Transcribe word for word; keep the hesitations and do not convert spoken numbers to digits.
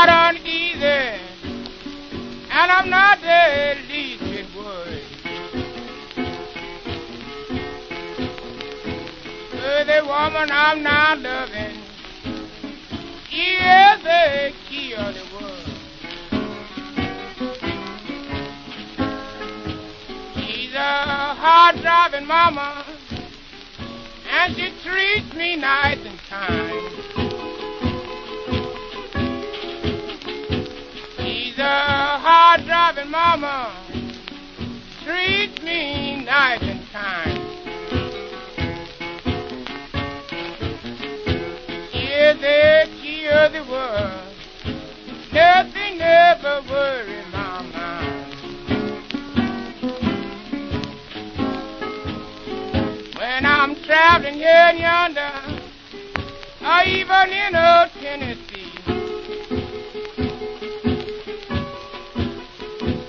not uneasy, and I'm not the least bit worried. For the woman I'm now loving, she is the key of the world. She's a hard-driving mama, and she treats me nice and kind. She's a hard-driving mama, treats me nice and kind. She is the key of the world, nothing ever worries my mind. When I'm traveling here and yonder, or even in old Tennessee,